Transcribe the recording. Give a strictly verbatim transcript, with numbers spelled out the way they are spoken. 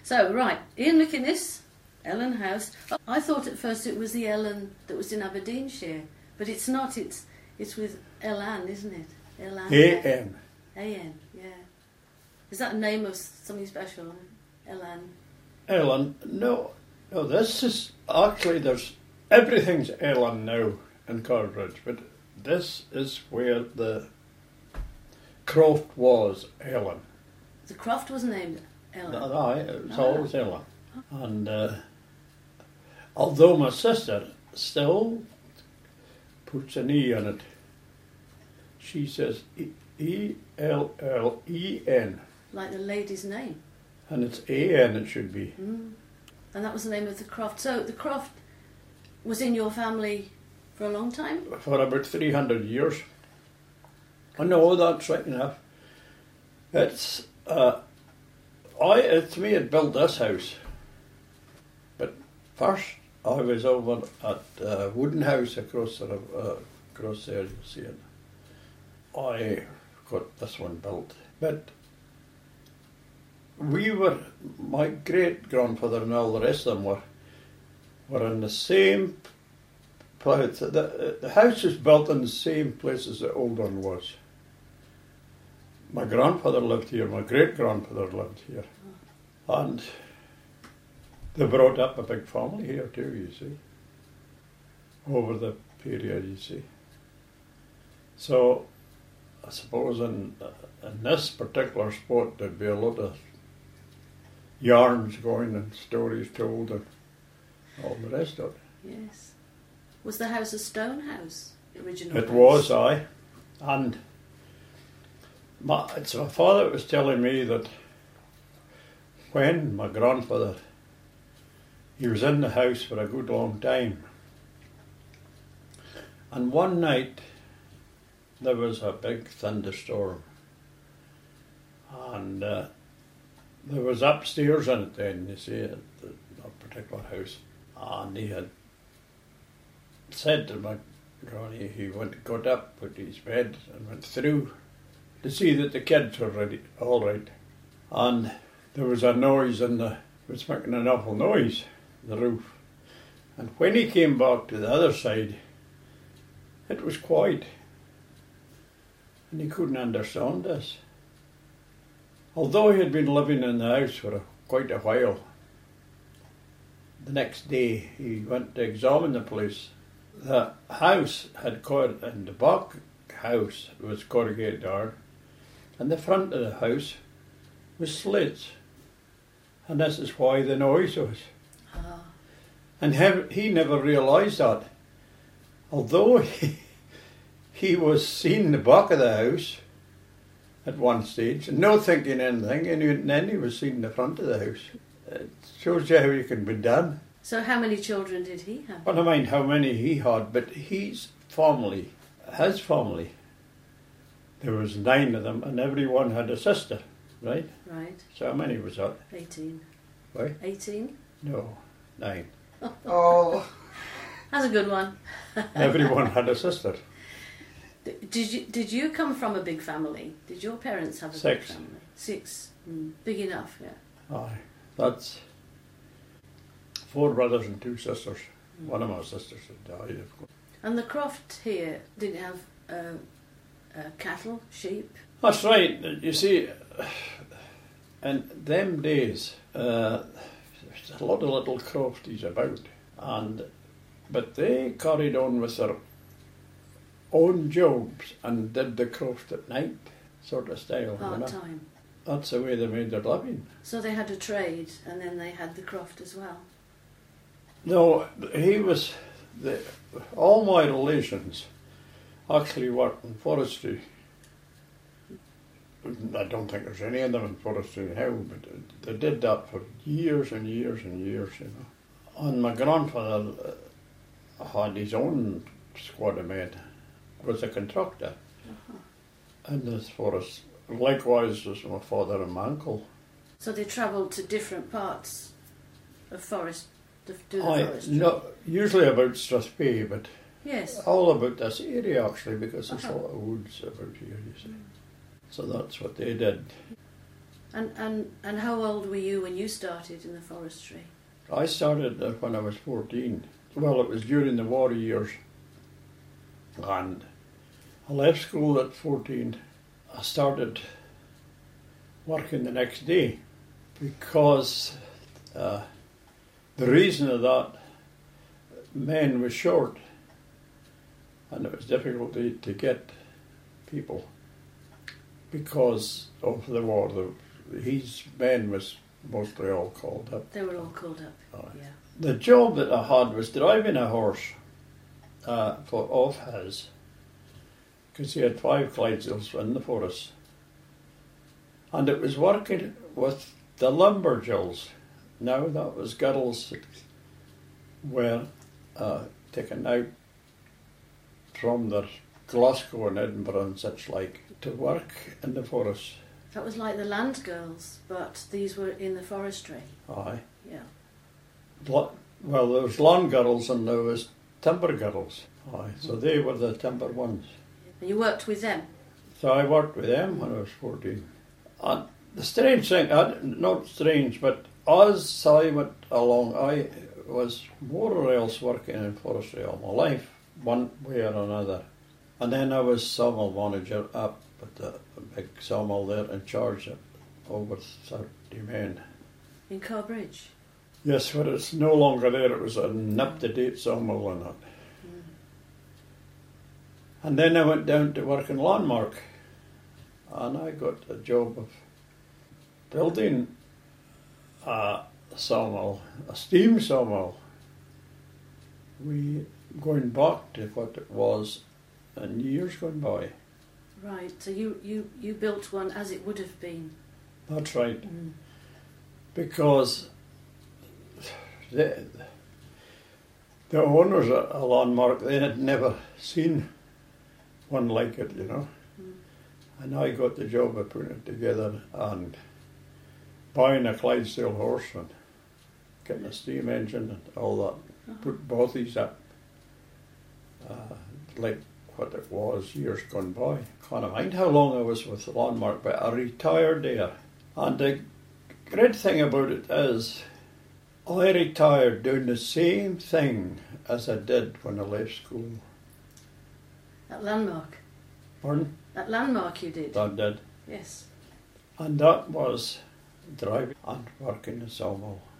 So, right, Ian McInnes, Ellen House. I thought at first it was the Ellen that was in Aberdeenshire, but it's not. It's it's with Ellen, isn't it? Ellen. A N. A N, yeah. Is that a name of something special? Ellen. Ellen, no. No, this is, actually there's, everything's Ellen now in Corbridge, but this is where the croft was, Ellen. The croft was named Ellen? Aye, it was Ah. always Ellen. And uh, although my sister still puts an E on it, she says E L L E N. Like the lady's name? And it's A N it should be. Mm. And that was the name of the croft. So the croft was in your family for a long time? For about three hundred years. Oh no, that's right enough. It's, uh, I, it's me that built this house. But first I was over at uh, Wooden House across the, uh, across there, you'll see it. I got this one built. But we were, my great-grandfather and all the rest of them were, were in the same place. The, the house was built in the same place as the old one was. My grandfather lived here, my great-grandfather lived here. And they brought up a big family here too, you see, over the period, you see. So, I suppose in, in this particular spot there'd be a lot of yarns going and stories told and all the rest of it. Yes. Was the house a stone house, the original It house? was, aye. And my, it's my father was telling me that when my grandfather, he was in the house for a good long time. And one night there was a big thunderstorm. And uh, there was upstairs in it then, you see, at the, that particular house. And he had said to my granny, he went, got up, put his bed and went through to see that the kids were ready, all right. And there was a noise in the, it was making an awful noise, the roof. And when he came back to the other side, it was quiet. And he couldn't understand this. Although he had been living in the house for a, quite a while, the next day he went to examine the place. The house had cor- and the back house was corrugated iron, and the front of the house was slits. And this is why the noise was. Ah. And he, he never realised that. Although he, he was seeing the back of the house at one stage, and not thinking anything, and then he was seeing the front of the house. It shows you how you can be done. So how many children did he have? I don't mind how many he had, but his family, his family, there was nine of them, and everyone had a sister, right? Right. So how many was that? Eighteen. Right? Eighteen? No, nine. Oh. That's a good one. Everyone had a sister. D- Did you did you come from a big family? Did your parents have a Six. big family? Six. Mm. Big enough, yeah. Aye, that's four brothers and two sisters. Mm. One of my sisters had died, of course. And the croft here didn't have uh, uh, cattle, sheep? That's right. You see, in them days, uh, there's a lot of little crofties about, and but they carried on with their own jobs and did the croft at night, sort of style. Part you know? time. That's the way they made their living. So they had a trade, and then they had the croft as well. No, he was. The, all my relations actually worked in forestry. I don't think there's any of them in forestry now, but they did that for years and years and years, you know. And my grandfather uh, had his own squad of men, was a contractor Uh-huh. in this forest. Likewise was my father and my uncle. So they travelled to different parts of forest to do the I, forestry? no, usually about Strathspey, but Yes. all about this area actually, because there's Uh-huh. a lot of woods about here, you see. So that's what they did. And, and, and how old were you when you started in the forestry? I started when I was fourteen. Well, it was during the war years. And I left school at fourteen. I started working the next day because uh, the reason of that, men was short and it was difficult to, to get people because of the war. The, his men was mostly all called up. They were all called up, Oh, yeah. The job that I had was driving a horse uh, for off his, because he had five Clydesdales in the forest. And it was working with the lumberjills. Now that was girls that were uh, taken out from their Glasgow and Edinburgh and such like to work in the forest. That was like the land girls, but these were in the forestry. Aye. Yeah. Well, there was lawn girls and there was timber girls. Aye. So they were the timber ones. And you worked with them? So I worked with them when I was fourteen. And the strange thing, uh, not strange, but as I went along, I was more or less working in forestry all my life, one way or another. And then I was sawmill manager up at the big sawmill there in charge of over thirty men. In Carbridge? Yes, but it's no longer there. It was an up-to-date sawmill and that. Mm. And then I went down to work in Landmark, and I got a job of building a sawmill, a steam sawmill. We going back to what it was in years gone by. Right, so you, you, you built one as it would have been. That's right. Mm. Because the, the owners at Landmark, they had never seen one like it, you know. Mm. And I got the job of putting it together and buying a Clydesdale horse and getting a steam engine and all that. Uh-huh. Put both these up, uh, like what it was years gone by. Can't mind how long I was with Landmark, but I retired there. And the great thing about it is, I retired doing the same thing as I did when I left school. At Landmark? Pardon? At Landmark you did? That did. Yes. And that was driving and working the sawmill.